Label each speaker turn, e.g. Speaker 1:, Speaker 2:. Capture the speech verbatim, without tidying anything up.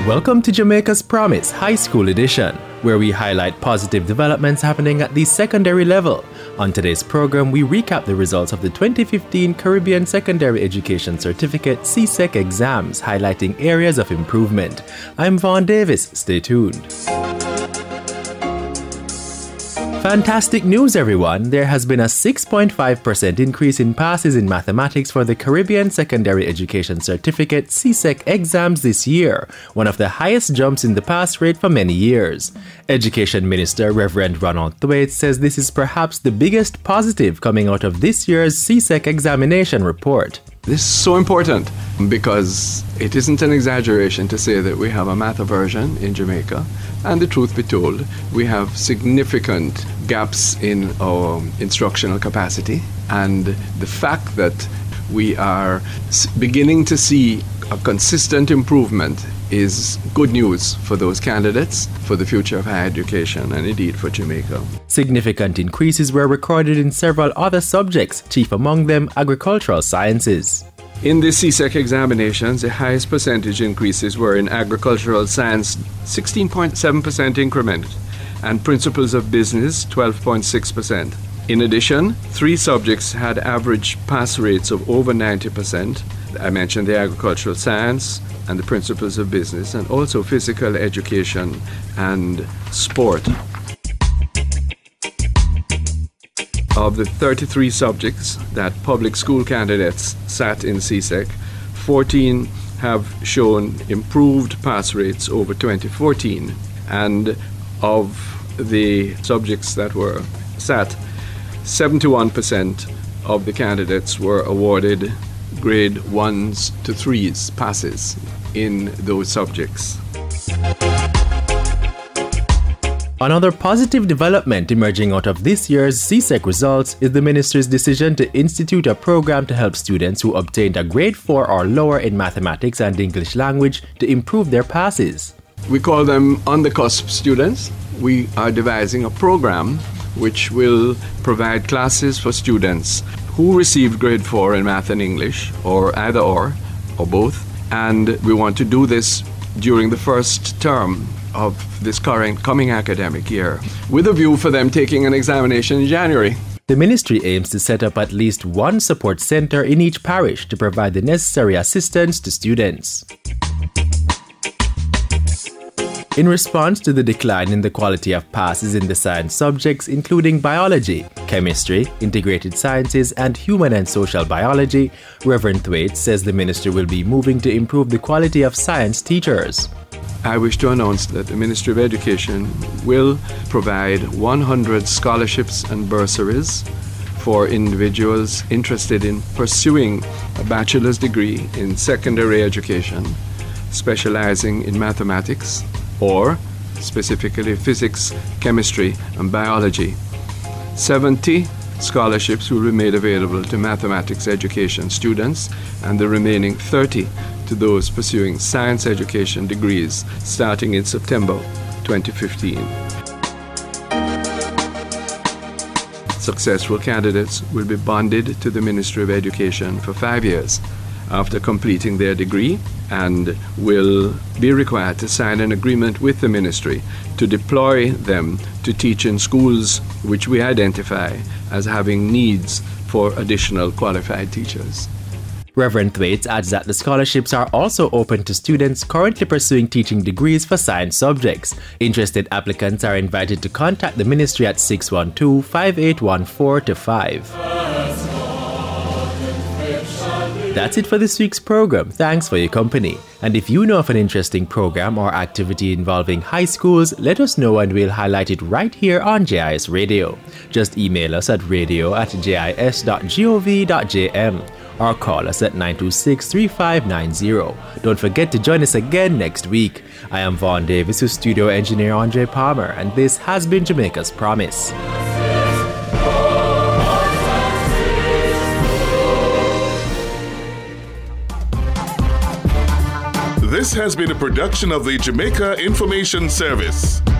Speaker 1: Welcome to Jamaica's Promise High School Edition, where we highlight positive developments happening at the secondary level. On today's program, we recap the results of the twenty fifteen Caribbean Secondary Education Certificate C S E C exams, highlighting areas of improvement. I'm Vaughn Davis. Stay tuned. Fantastic news, everyone! There has been a six point five percent increase in passes in mathematics for the Caribbean Secondary Education Certificate C S E C exams this year, one of the highest jumps in the pass rate for many years. Education Minister Reverend Ronald Thwaites says this is perhaps the biggest positive coming out of this year's C S E C examination report.
Speaker 2: This is so important because it isn't an exaggeration to say that we have a math aversion in Jamaica. And the truth be told, we have significant gaps in our instructional capacity. And the fact that we are beginning to see a consistent improvement is good news for those candidates, for the future of higher education, and indeed for Jamaica.
Speaker 1: Significant increases were recorded in several other subjects, chief among them agricultural sciences.
Speaker 2: In the C S E C examinations, the highest percentage increases were in agricultural science, sixteen point seven percent increment, and principles of business, twelve point six percent. In addition, three subjects had average pass rates of over ninety percent. I mentioned the agricultural science and the principles of business, and also physical education and sport. Of the thirty-three subjects that public school candidates sat in C S E C, fourteen have shown improved pass rates over twenty fourteen. And of the subjects that were sat, seventy-one percent of the candidates were awarded grade ones to threes passes in those subjects.
Speaker 1: Another positive development emerging out of this year's C S E C results is the ministry's decision to institute a program to help students who obtained a grade four or lower in mathematics and English language to improve their passes.
Speaker 2: We call them on-the-cusp students. We are devising a program which will provide classes for students who received grade four in math and English, or either or, or both. And we want to do this during the first term of this current coming academic year, with a view for them taking an examination in January.
Speaker 1: The ministry aims to set up at least one support center in each parish to provide the necessary assistance to students. In response to the decline in the quality of passes in the science subjects, including biology, chemistry, integrated sciences, and human and social biology, Reverend Thwaites says the ministry will be moving to improve the quality of science teachers.
Speaker 2: I wish to announce that the Ministry of Education will provide one hundred scholarships and bursaries for individuals interested in pursuing a bachelor's degree in secondary education, specializing in mathematics or specifically physics, chemistry, and biology. seventy scholarships will be made available to mathematics education students, and the remaining thirty to those pursuing science education degrees starting in September twenty fifteen. Successful candidates will be bonded to the Ministry of Education for five years after completing their degree, and will be required to sign an agreement with the ministry to deploy them to teach in schools which we identify as having needs for additional qualified teachers.
Speaker 1: Reverend Thwaites adds that the scholarships are also open to students currently pursuing teaching degrees for science subjects. Interested applicants are invited to contact the ministry at six one two, five eight one four two five. That's it for this week's program. Thanks for your company. And if you know of an interesting program or activity involving high schools, let us know and we'll highlight it right here on J I S Radio. Just email us at radio at jis dot gov dot jm or call us at nine two six, three five nine zero. Don't forget to join us again next week. I am Vaughn Davis with studio engineer Andre Palmer, and this has been Jamaica's Promise.
Speaker 3: This has been a production of the Jamaica Information Service.